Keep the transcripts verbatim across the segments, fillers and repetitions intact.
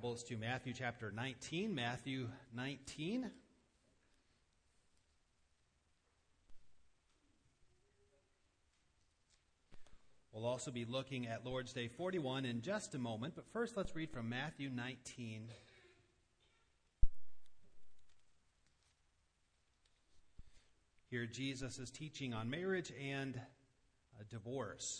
Bibles to Matthew chapter nineteen. Matthew nineteen. We'll also be looking at Lord's Day forty-one in just a moment, but first let's read from Matthew nineteen. Here Jesus is teaching on marriage and uh, divorce.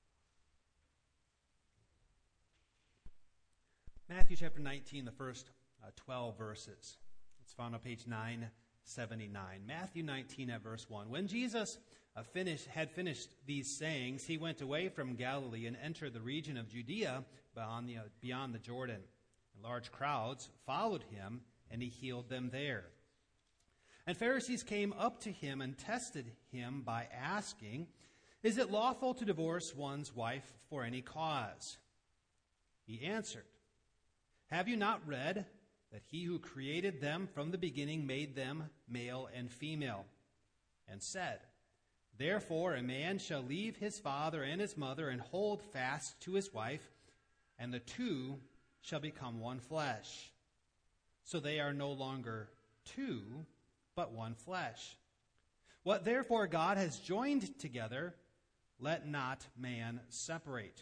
Matthew chapter nineteen, the first uh, twelve verses. It's found on page nine seventy-nine. Matthew nineteen at verse one. When Jesus uh, finished, had finished these sayings, he went away from Galilee and entered the region of Judea beyond the, uh, beyond the Jordan. And large crowds followed him, and he healed them there. And Pharisees came up to him and tested him by asking, "Is it lawful to divorce one's wife for any cause?" He answered, "Have you not read that he who created them from the beginning made them male and female, and said, 'Therefore a man shall leave his father and his mother and hold fast to his wife, and the two shall become one flesh. So they are no longer two, but one flesh. What therefore God has joined together, let not man separate.'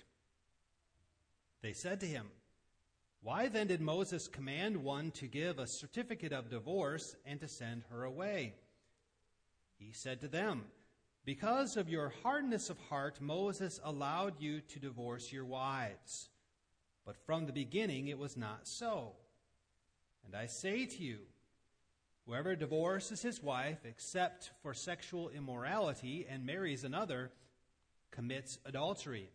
They said to him, 'Why then did Moses command one to give a certificate of divorce and to send her away?' He said to them, 'Because of your hardness of heart, Moses allowed you to divorce your wives. But from the beginning it was not so. And I say to you, whoever divorces his wife except for sexual immorality and marries another commits adultery.'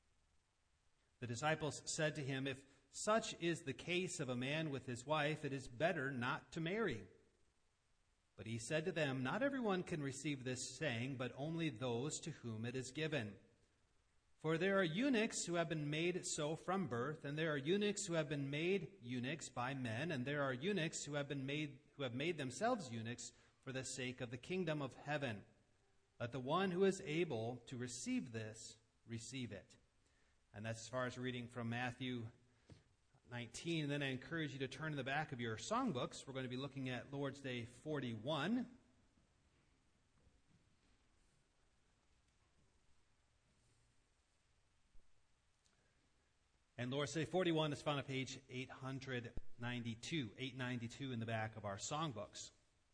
The disciples said to him, 'If such is the case of a man with his wife, it is better not to marry.' But he said to them, 'Not everyone can receive this saying, but only those to whom it is given. For there are eunuchs who have been made so from birth, and there are eunuchs who have been made eunuchs by men, and there are eunuchs who have been made who have made themselves eunuchs for the sake of the kingdom of heaven. Let the one who is able to receive this receive it.'" And that's as far as reading from Matthew nineteen. And then I encourage you to turn to the back of your songbooks. We're going to be looking at Lord's Day forty-one. And Lord's Day forty-one is found on page eight ninety-two, eight ninety-two in the back of our songbooks.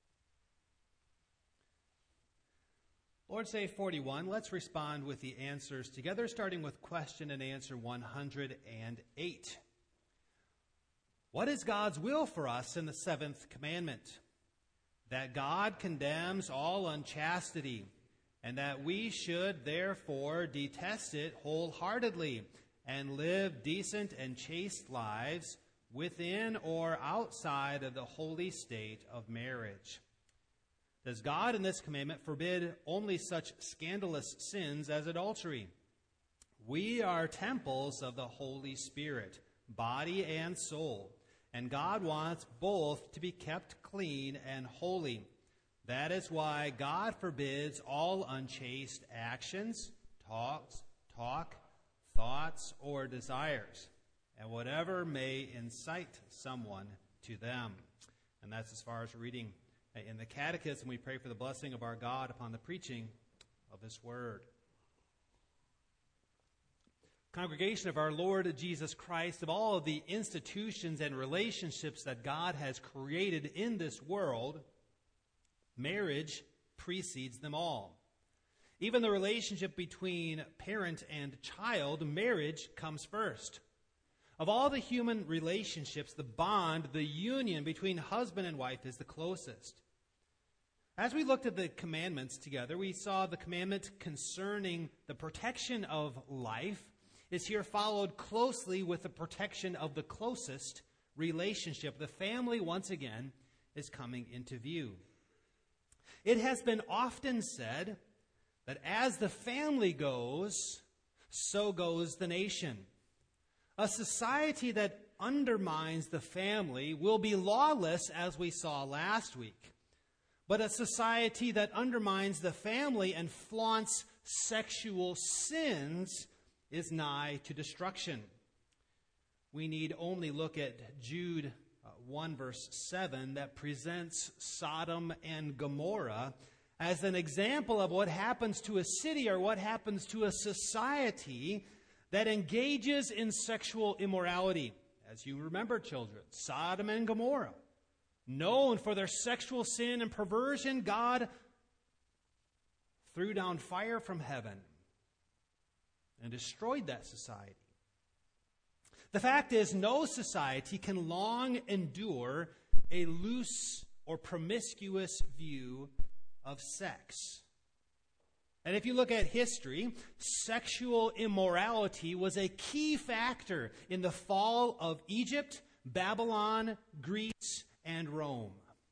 Lord's Day forty-one, let's respond with the answers together, starting with question and answer one hundred eight. What is God's will for us in the seventh commandment? That God condemns all unchastity, and that we should therefore detest it wholeheartedly and live decent and chaste lives within or outside of the holy state of marriage. Does God in this commandment forbid only such scandalous sins as adultery? We are temples of the Holy Spirit, body and soul, and God wants both to be kept clean and holy. That is why God forbids all unchaste actions, talks, talk, thoughts, or desires, and whatever may incite someone to them. And that's as far as reading in the Catechism. We pray for the blessing of our God upon the preaching of His Word. Congregation of our Lord Jesus Christ, of all of the institutions and relationships that God has created in this world, marriage precedes them all. Even the relationship between parent and child, marriage comes first. Of all the human relationships, the bond, the union between husband and wife is the closest. As we looked at the commandments together, we saw the commandment concerning the protection of life is here followed closely with the protection of the closest relationship. The family, once again, is coming into view. It has been often said that as the family goes, so goes the nation. A society that undermines the family will be lawless, as we saw last week. But a society that undermines the family and flaunts sexual sins is nigh to destruction. we need only look at Jude uh, one verse seven that presents Sodom and Gomorrah as an example of what happens to a city or what happens to a society that engages in sexual immorality. As you remember, children, Sodom and Gomorrah, known for their sexual sin and perversion, God threw down fire from heaven and destroyed that society. The fact is, no society can long endure a loose or promiscuous view of sex. And if you look at history, sexual immorality was a key factor in the fall of Egypt, Babylon, Greece, and Rome.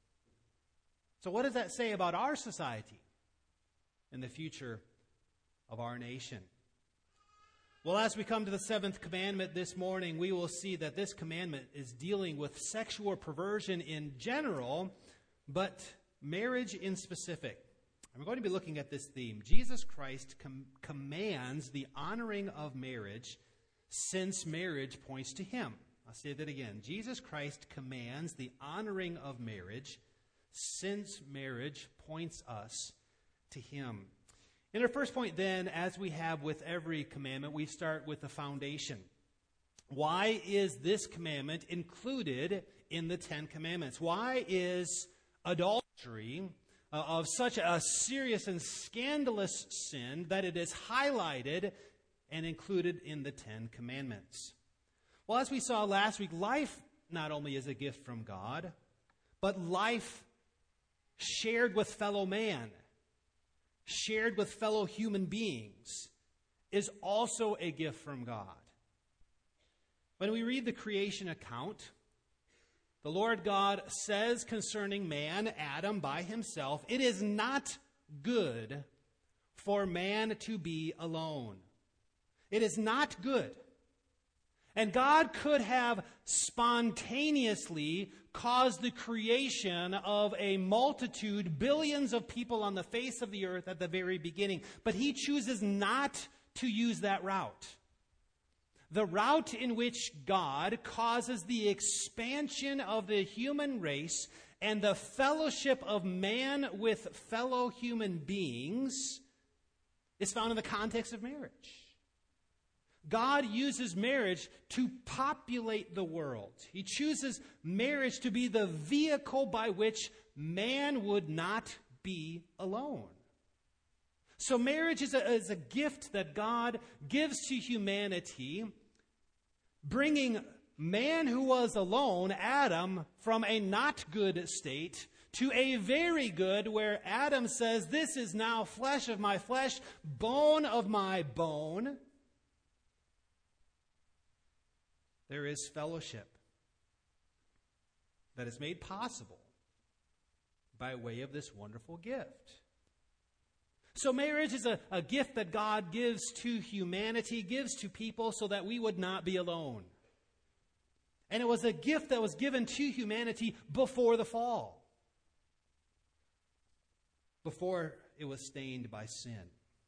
So what does that say about our society and the future of our nation? Well, as we come to the seventh commandment this morning, we will see that this commandment is dealing with sexual perversion in general, but marriage in specific. And we're going to be looking at this theme. Jesus Christ com- commands the honoring of marriage since marriage points to him. I'll say that again. Jesus Christ commands the honoring of marriage since marriage points us to him. In our first point then, as we have with every commandment, we start with the foundation. Why is this commandment included in the Ten Commandments? Why is adultery uh, of such a serious and scandalous sin that it is highlighted and included in the Ten Commandments? Well, as we saw last week, life not only is a gift from God, but life shared with fellow man, shared with fellow human beings, is also a gift from God. When we read the creation account, the Lord God says concerning man, Adam, by himself, it is not good for man to be alone. It is not good. And God could have spontaneously caused the creation of a multitude, billions of people on the face of the earth at the very beginning. But he chooses not to use that route. The route in which God causes the expansion of the human race and the fellowship of man with fellow human beings is found in the context of marriage. God uses marriage to populate the world. He chooses marriage to be the vehicle by which man would not be alone. So marriage is a, is a gift that God gives to humanity, bringing man who was alone, Adam, from a not good state to a very good, where Adam says, "This is now flesh of my flesh, bone of my bone." There is fellowship that is made possible by way of this wonderful gift. So marriage is a, a gift that God gives to humanity, gives to people so that we would not be alone. And it was a gift that was given to humanity before the fall, before it was stained by sin.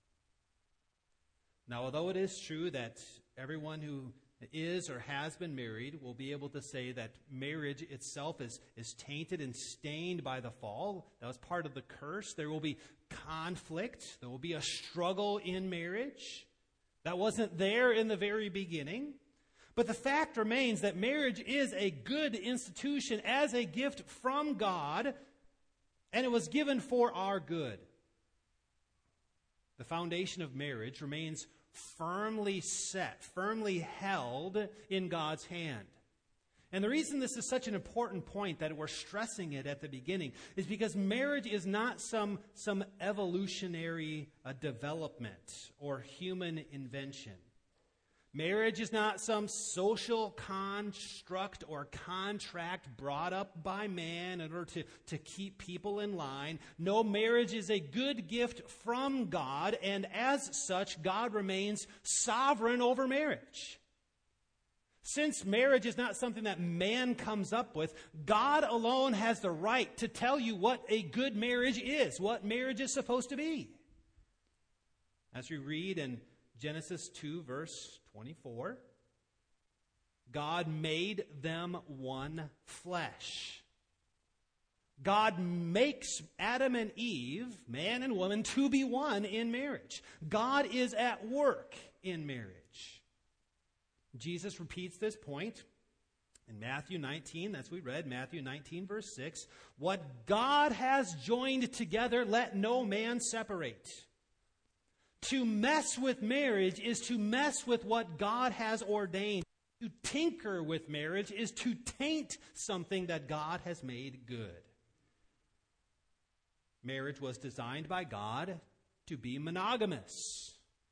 Now, although it is true that everyone who is or has been married will be able to say that marriage itself is, is tainted and stained by the fall. That was part of the curse. There will be conflict. There will be a struggle in marriage. That wasn't there in the very beginning. But the fact remains that marriage is a good institution as a gift from God, and it was given for our good. The foundation of marriage remains firmly set, firmly held in God's hand. And the reason this is such an important point that we're stressing it at the beginning is because marriage is not some, some evolutionary uh, development or human invention. Marriage is not some social construct or contract brought up by man in order to, to keep people in line. No, marriage is a good gift from God, and as such, God remains sovereign over marriage. Since marriage is not something that man comes up with, God alone has the right to tell you what a good marriage is, what marriage is supposed to be. As we read in Genesis two, verse twenty-four, God made them one flesh. God makes Adam and Eve, man and woman, to be one in marriage. God is at work in marriage. Jesus repeats this point in Matthew nineteen, as we read, Matthew nineteen, verse six. What God has joined together, let no man separate. To mess with marriage is to mess with what God has ordained. To tinker with marriage is to taint something that God has made good. Marriage was designed by God to be monogamous.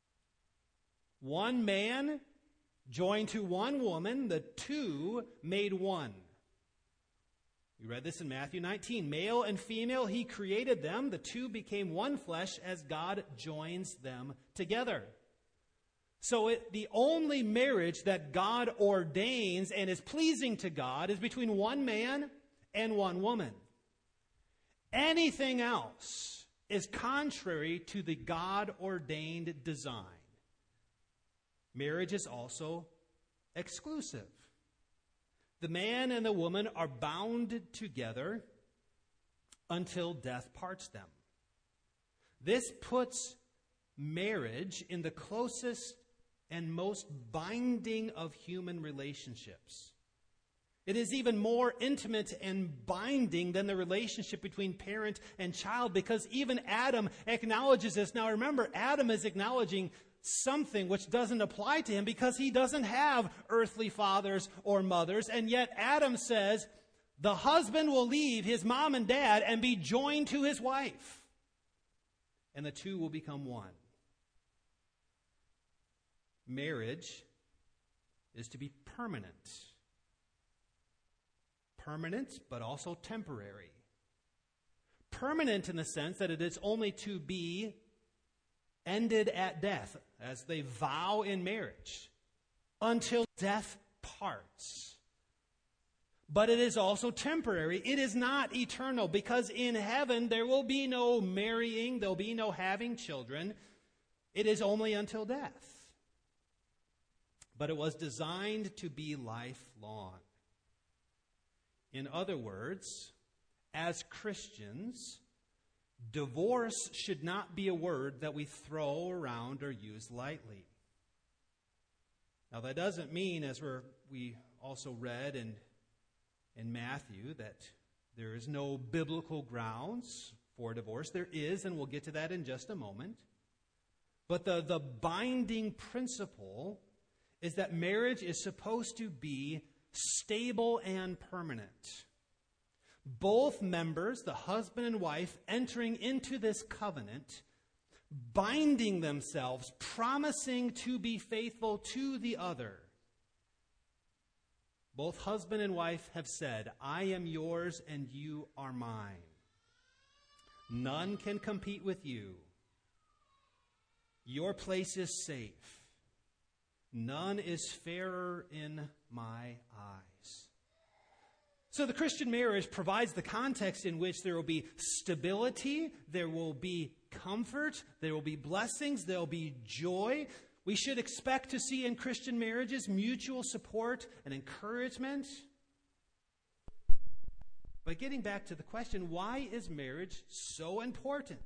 One man joined to one woman, the two made one. We read this in Matthew nineteen. Male and female, he created them. The two became one flesh as God joins them together. So it, the only marriage that God ordains and is pleasing to God is between one man and one woman. Anything else is contrary to the God-ordained design. Marriage is also exclusive. The man and the woman are bound together until death parts them. This puts marriage in the closest and most binding of human relationships. It is even more intimate and binding than the relationship between parent and child, because even Adam acknowledges this. Now remember, Adam is acknowledging something which doesn't apply to him because he doesn't have earthly fathers or mothers. And yet Adam says the husband will leave his mom and dad and be joined to his wife, and the two will become one. Marriage is to be permanent. Permanent, but also temporary. Permanent in the sense that it is only to be ended at death, as they vow in marriage, until death parts. But it is also temporary. It is not eternal, because in heaven there will be no marrying, there will be no having children. It is only until death. But it was designed to be lifelong. In other words, as Christians, divorce should not be a word that we throw around or use lightly. Now, that doesn't mean, as we're, we also read in, in Matthew, that there is no biblical grounds for divorce. There is, and we'll get to that in just a moment. But the, the binding principle is that marriage is supposed to be stable and permanent. Both members, the husband and wife, entering into this covenant, binding themselves, promising to be faithful to the other. Both husband and wife have said, I am yours and you are mine. None can compete with you. Your place is safe. None is fairer in my eyes. So the Christian marriage provides the context in which there will be stability, there will be comfort, there will be blessings, there will be joy. We should expect to see in Christian marriages mutual support and encouragement. But getting back to the question, why is marriage so important?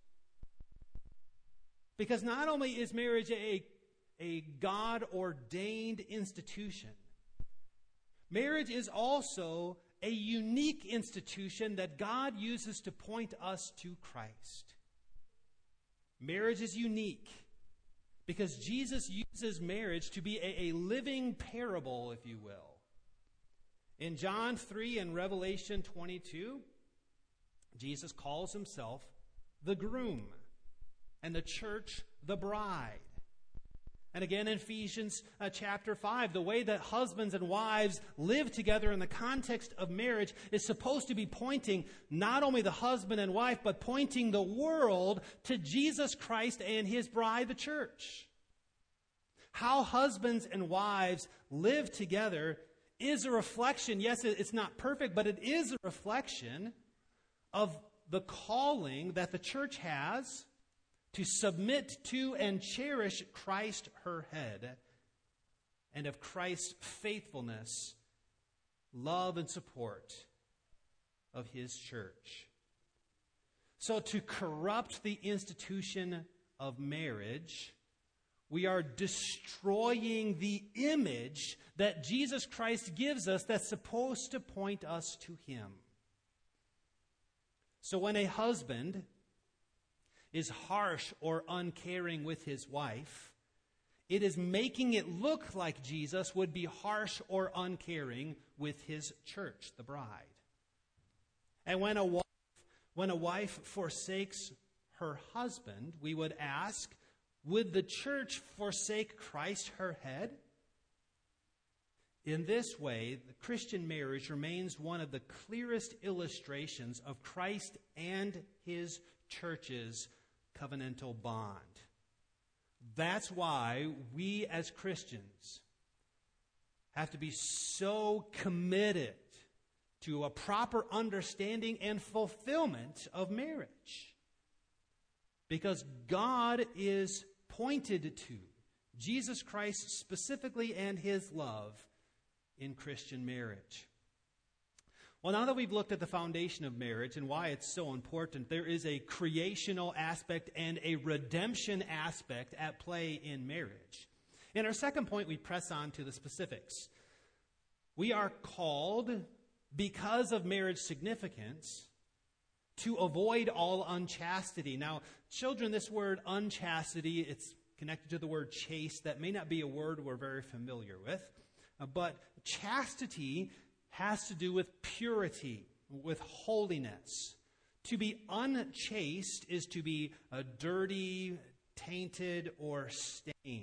Because not only is marriage a a God-ordained institution, marriage is also a unique institution that God uses to point us to Christ. Marriage is unique because Jesus uses marriage to be a, a living parable, if you will. In John three and Revelation twenty-two, Jesus calls himself the groom and the church the bride. And again in Ephesians uh, chapter five, the way that husbands and wives live together in the context of marriage is supposed to be pointing not only the husband and wife, but pointing the world to Jesus Christ and his bride, the church. How husbands and wives live together is a reflection. Yes, it's not perfect, but it is a reflection of the calling that the church has to submit to and cherish Christ, her head, and of Christ's faithfulness, love, and support of his church. So to corrupt the institution of marriage, we are destroying the image that Jesus Christ gives us that's supposed to point us to him. So when a husband is harsh or uncaring with his wife, it is making it look like Jesus would be harsh or uncaring with his church, the bride. And when a wife, when a wife forsakes her husband, we would ask, would the church forsake Christ, her head? In this way, the Christian marriage remains one of the clearest illustrations of Christ and his church's covenantal bond. That's why we as Christians have to be so committed to a proper understanding and fulfillment of marriage. Because God is pointed to Jesus Christ specifically and his love in Christian marriage. Well, now that we've looked at the foundation of marriage and why it's so important, there is a creational aspect and a redemption aspect at play in marriage. In our second point, we press on to the specifics. We are called, because of marriage significance, to avoid all unchastity. Now, children, this word unchastity, it's connected to the word chaste. That may not be a word we're very familiar with, uh, but chastity has to do with purity, with holiness. To be unchaste is to be uh, dirty, tainted, or stained.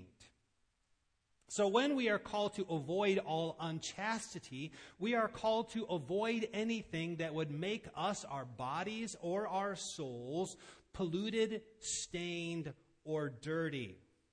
So when we are called to avoid all unchastity, we are called to avoid anything that would make us, our bodies or our souls, polluted, stained, or dirty.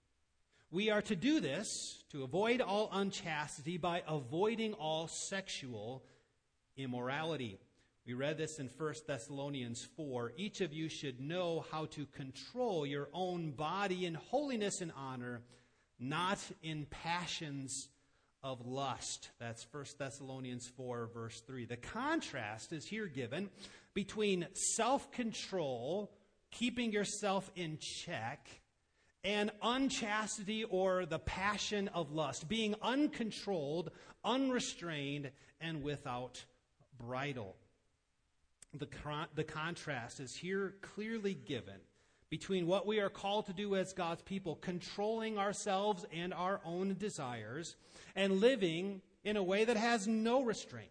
We are to do this, to avoid all unchastity, by avoiding all sexual immorality. We read this in First Thessalonians four. Each of you should know how to control your own body in holiness and honor, not in passions of lust. That's First Thessalonians four, verse three. The contrast is here given between self-control, keeping yourself in check, and unchastity or the passion of lust, being uncontrolled, unrestrained, and without bridle. The, con- the contrast is here clearly given between what we are called to do as God's people, controlling ourselves and our own desires, and living in a way that has no restraint.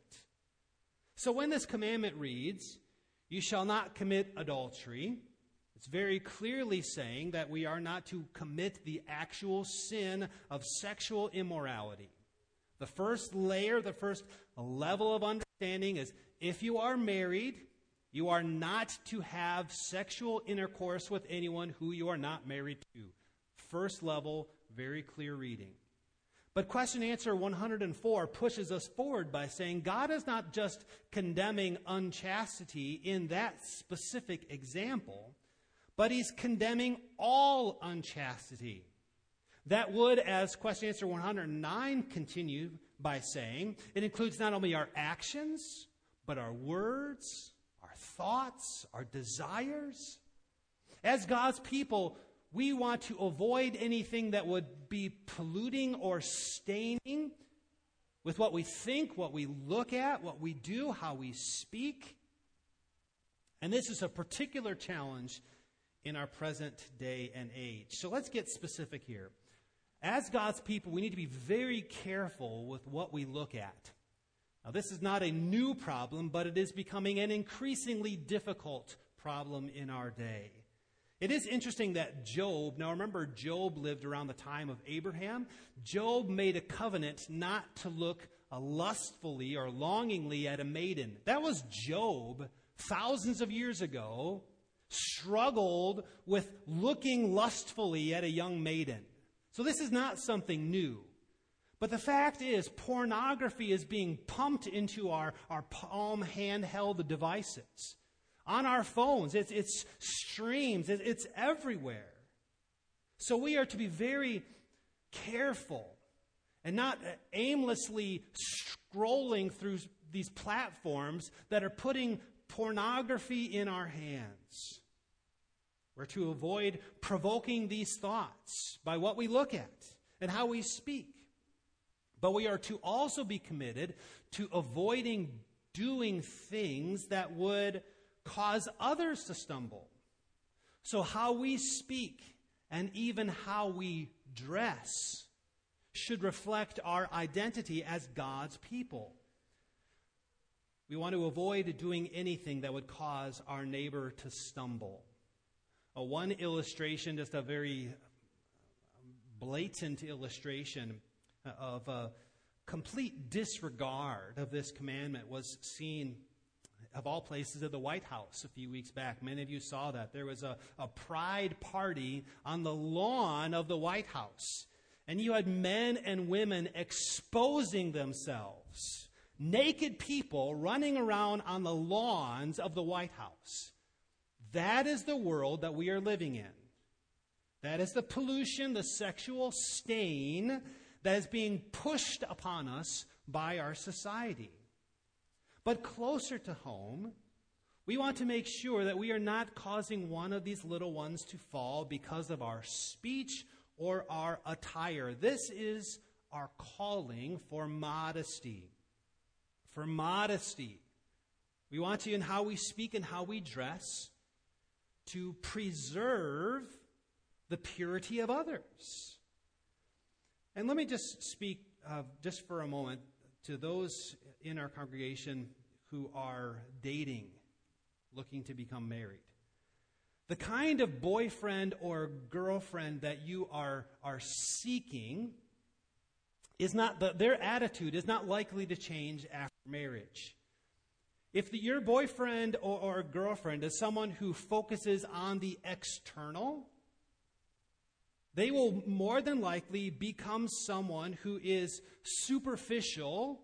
So when this commandment reads, "You shall not commit adultery," it's very clearly saying that we are not to commit the actual sin of sexual immorality. The first layer, the first level of understanding is if you are married, you are not to have sexual intercourse with anyone who you are not married to. First level, very clear reading. But question answer one hundred four pushes us forward by saying God is not just condemning unchastity in that specific example, but he's condemning all unchastity. That would, as question answer one hundred nine continue by saying, it includes not only our actions, but our words, our thoughts, our desires. As God's people, we want to avoid anything that would be polluting or staining with what we think, what we look at, what we do, how we speak. And this is a particular challenge in our present day and age. So let's get specific here. As God's people, we need to be very careful with what we look at. Now, this is not a new problem, but it is becoming an increasingly difficult problem in our day. It is interesting that Job, now remember, Job lived around the time of Abraham. Job made a covenant not to look lustfully or longingly at a maiden. That was Job, thousands of years ago, struggled with looking lustfully at a young maiden. So this is not something new. But the fact is, pornography is being pumped into our, our palm handheld devices. On our phones, it's, it's streams, it's, it's everywhere. So we are to be very careful and not aimlessly scrolling through these platforms that are putting pornography in our hands. We're to avoid provoking these thoughts by what we look at and how we speak. But we are to also be committed to avoiding doing things that would cause others to stumble. So how we speak and even how we dress should reflect our identity as God's people. We want to avoid doing anything that would cause our neighbor to stumble. Uh, one illustration, just a very blatant illustration of a complete disregard of this commandment, was seen, of all places, at the White House a few weeks back. Many of you saw that. There was a, a pride party on the lawn of the White House. And you had men and women exposing themselves. Naked people running around on the lawns of the White House. That is the world that we are living in. That is the pollution, the sexual stain that is being pushed upon us by our society. But closer to home, we want to make sure that we are not causing one of these little ones to fall because of our speech or our attire. This is our calling for modesty. For modesty. We want to, in how we speak and how we dress, to preserve the purity of others. And let me just speak uh, just for a moment to those in our congregation who are dating, looking to become married. The kind of boyfriend or girlfriend that you are, are seeking is not, the, their attitude is not likely to change after marriage. If the, your boyfriend or, or girlfriend is someone who focuses on the external, they will more than likely become someone who is superficial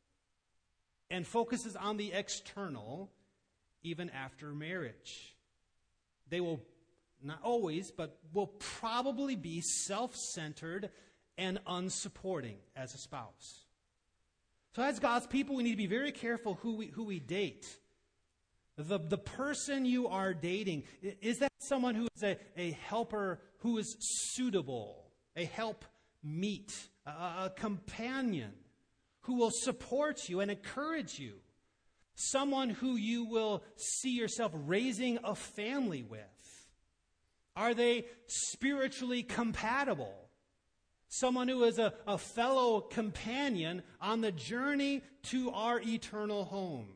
and focuses on the external even after marriage. They will, not always, but will probably be self-centered and unsupporting as a spouse. So as God's people, we need to be very careful who we, who we date. The, the person you are dating, is that someone who is a, a helper who is suitable, a help meet, a, a companion who will support you and encourage you, someone who you will see yourself raising a family with? Are they spiritually compatible? Someone who is a, a fellow companion on the journey to our eternal home.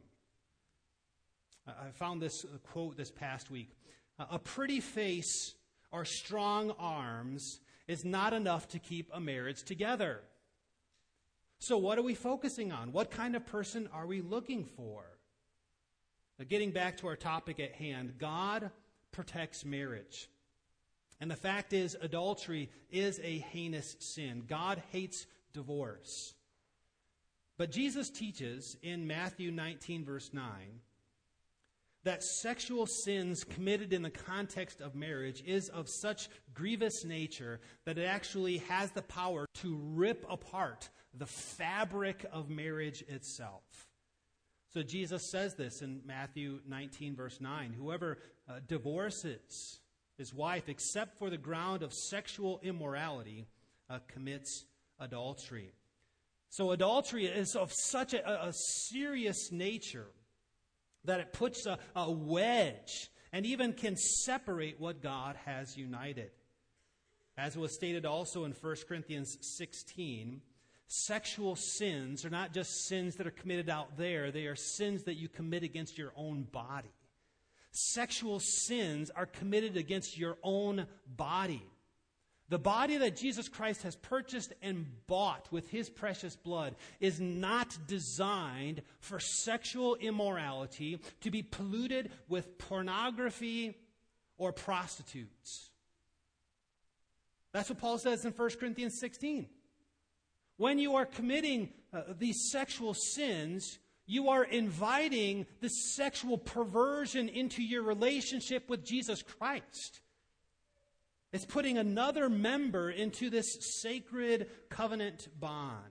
I found this quote this past week. A pretty face or strong arms is not enough to keep a marriage together. So what are we focusing on? What kind of person are we looking for? Now, getting back to our topic at hand, God protects marriage. And the fact is, adultery is a heinous sin. God hates divorce. But Jesus teaches in Matthew nineteen, verse nine, that sexual sins committed in the context of marriage is of such grievous nature that it actually has the power to rip apart the fabric of marriage itself. So Jesus says this in Matthew nineteen, verse nine, whoever uh, divorces his wife except for the ground of sexual immorality uh, commits adultery. So adultery is of such a, a serious nature that it puts a, a wedge and even can separate what God has united. As was stated also in First Corinthians sixteen, sexual sins are not just sins that are committed out there. They are sins that you commit against your own body. Sexual sins are committed against your own body. The body that Jesus Christ has purchased and bought with his precious blood is not designed for sexual immorality, to be polluted with pornography or prostitutes. That's what Paul says in First Corinthians sixteen. When you are committing uh, these sexual sins, you are inviting the sexual perversion into your relationship with Jesus Christ. It's putting another member into this sacred covenant bond.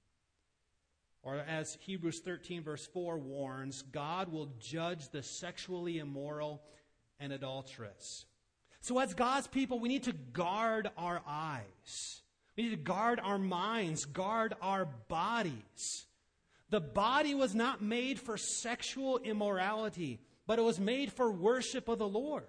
Or as Hebrews thirteen verse four warns, God will judge the sexually immoral and adulterous. So as God's people, we need to guard our eyes. We need to guard our minds, guard our bodies. The body was not made for sexual immorality, but it was made for worship of the Lord.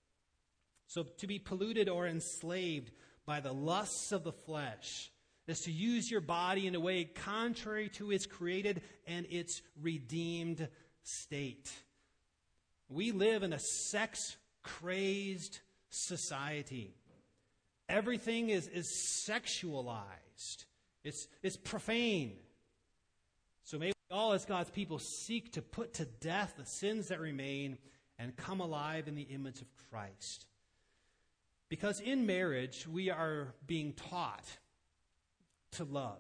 So to be polluted or enslaved by the lusts of the flesh is to use your body in a way contrary to its created and its redeemed state. We live in a sex-crazed society. Everything is, is sexualized. It's, it's profane. So may we all as God's people seek to put to death the sins that remain and come alive in the image of Christ. Because in marriage, we are being taught to love.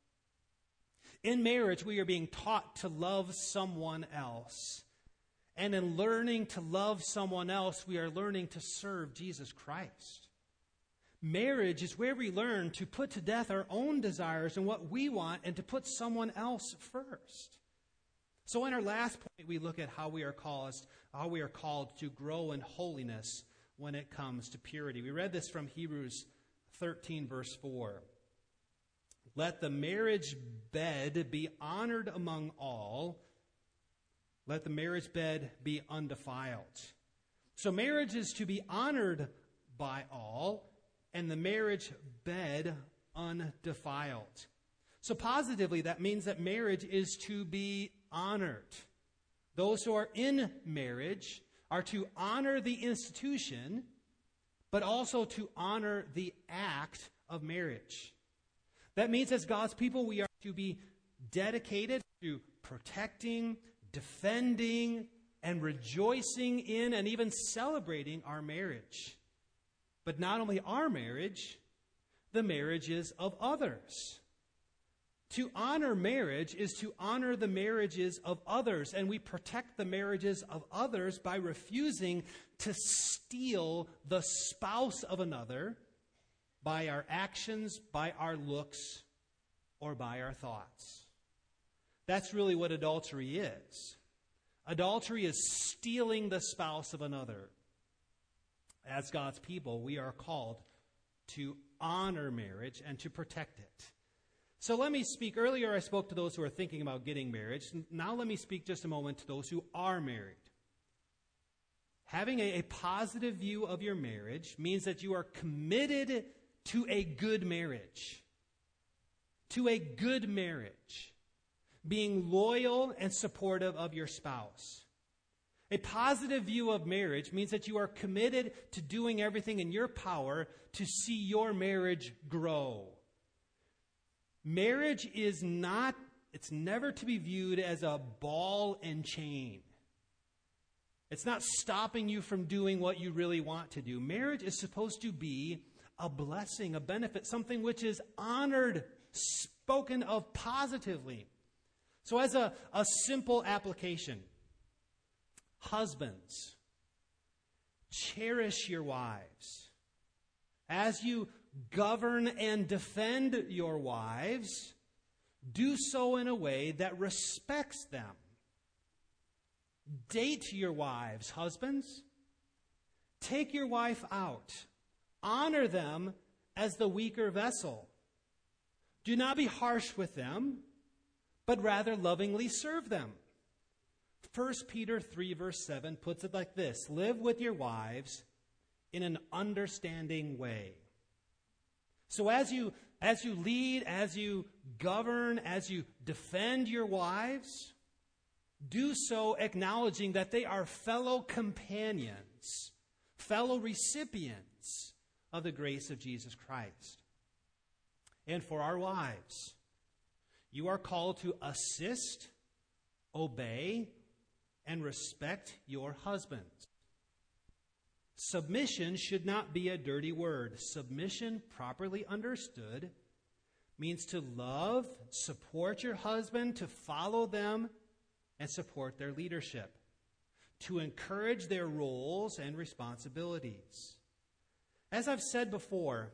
In marriage, we are being taught to love someone else. And in learning to love someone else, we are learning to serve Jesus Christ. Marriage is where we learn to put to death our own desires and what we want and to put someone else first. So in our last point, we look at how we are called, how we are called to grow in holiness when it comes to purity. We read this from Hebrews thirteen, verse four. Let the marriage bed be honored among all. Let the marriage bed be undefiled. So marriage is to be honored by all, and the marriage bed undefiled. So positively, that means that marriage is to be honored. Those who are in marriage are to honor the institution, but also to honor the act of marriage. That means as God's people, we are to be dedicated to protecting, defending, and rejoicing in and even celebrating our marriage. But not only our marriage, the marriages of others. To honor marriage is to honor the marriages of others, and we protect the marriages of others by refusing to steal the spouse of another by our actions, by our looks, or by our thoughts. That's really what adultery is. Adultery is stealing the spouse of another. As God's people, we are called to honor marriage and to protect it. So let me speak. Earlier I spoke to those who are thinking about getting married. Now let me speak just a moment to those who are married. Having a, a positive view of your marriage means that you are committed to a good marriage. To a good marriage. Being loyal and supportive of your spouse. A positive view of marriage means that you are committed to doing everything in your power to see your marriage grow. Marriage is not, it's never to be viewed as a ball and chain. It's not stopping you from doing what you really want to do. Marriage is supposed to be a blessing, a benefit, something which is honored, spoken of positively. So as a, a simple application, husbands, cherish your wives. As you govern and defend your wives, do so in a way that respects them. Date your wives, husbands. Take your wife out. Honor them as the weaker vessel. Do not be harsh with them, but rather lovingly serve them. First Peter three, verse seven puts it like this: live with your wives in an understanding way. So as you, as you lead, as you govern, as you defend your wives, do so acknowledging that they are fellow companions, fellow recipients of the grace of Jesus Christ. And for our wives, you are called to assist, obey, and respect your husbands. Submission should not be a dirty word. Submission, properly understood, means to love, support your husband, to follow them, and support their leadership, to encourage their roles and responsibilities. As I've said before,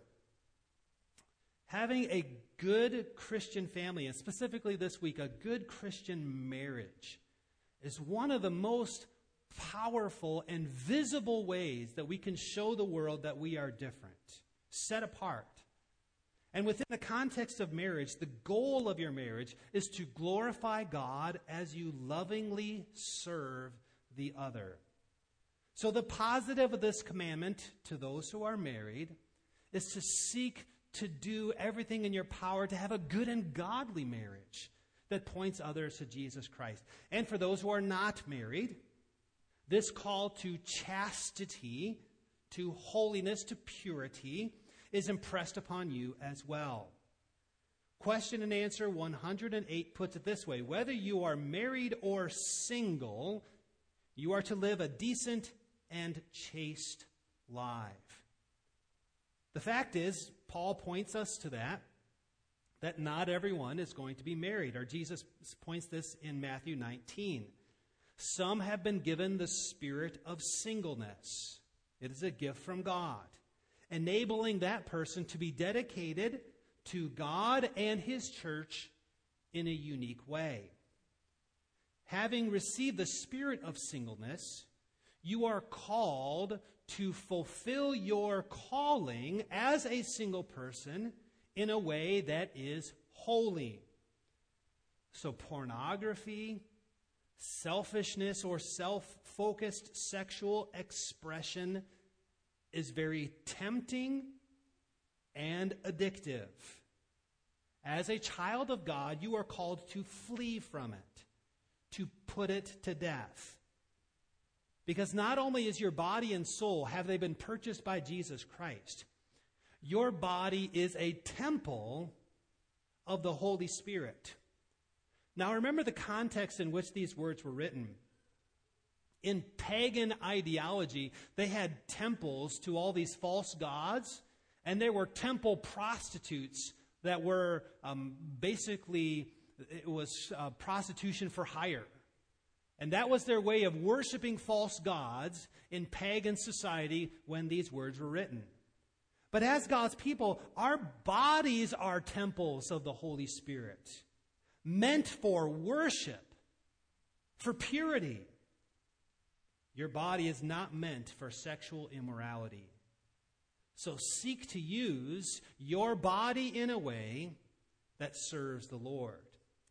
having a good Christian family, and specifically this week, a good Christian marriage, is one of the most powerful and visible ways that we can show the world that we are different, set apart. And within the context of marriage, the goal of your marriage is to glorify God as you lovingly serve the other. So the positive of this commandment to those who are married is to seek to do everything in your power to have a good and godly marriage that points others to Jesus Christ. And for those who are not married, this call to chastity, to holiness, to purity is impressed upon you as well. Question and answer one hundred eight puts it this way: whether you are married or single, you are to live a decent and chaste life. The fact is, Paul points us to that, that not everyone is going to be married. Or Jesus points this in Matthew nineteen. Some have been given the spirit of singleness. It is a gift from God, enabling that person to be dedicated to God and His church in a unique way. Having received the spirit of singleness, you are called to fulfill your calling as a single person in a way that is holy. So pornography, selfishness, or self-focused sexual expression is very tempting and addictive. As a child of God, you are called to flee from it, to put it to death. Because not only is your body and soul, have they been purchased by Jesus Christ, your body is a temple of the Holy Spirit. Now remember the context in which these words were written. In pagan ideology, they had temples to all these false gods, and there were temple prostitutes that were um, basically, it was uh, prostitution for hire. And that was their way of worshiping false gods in pagan society when these words were written. But as God's people, our bodies are temples of the Holy Spirit, meant for worship, for purity. Your body is not meant for sexual immorality. So seek to use your body in a way that serves the Lord.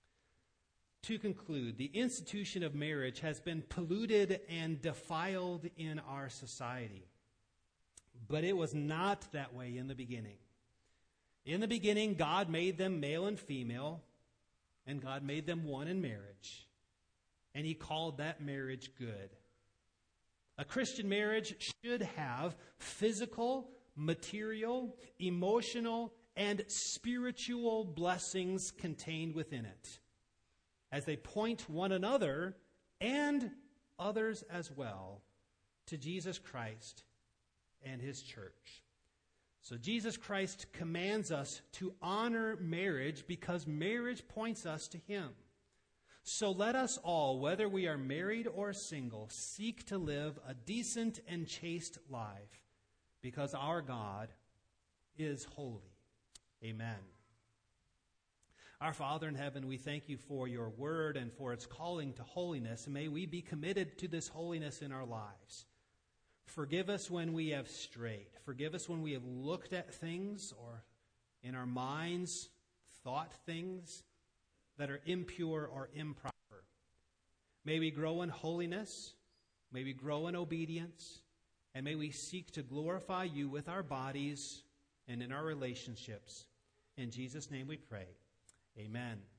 To conclude, the institution of marriage has been polluted and defiled in our society. But it was not that way in the beginning. In the beginning, God made them male and female, and God made them one in marriage. And He called that marriage good. A Christian marriage should have physical, material, emotional, and spiritual blessings contained within it, as they point one another and others as well to Jesus Christ and His church. So Jesus Christ commands us to honor marriage because marriage points us to Him. So let us all, whether we are married or single, seek to live a decent and chaste life because our God is holy. Amen. Our Father in heaven, we thank You for Your word and for its calling to holiness. And may we be committed to this holiness in our lives. Forgive us when we have strayed. Forgive us when we have looked at things or in our minds thought things that are impure or improper. May we grow in holiness. May we grow in obedience. And may we seek to glorify You with our bodies and in our relationships. In Jesus' name we pray. Amen.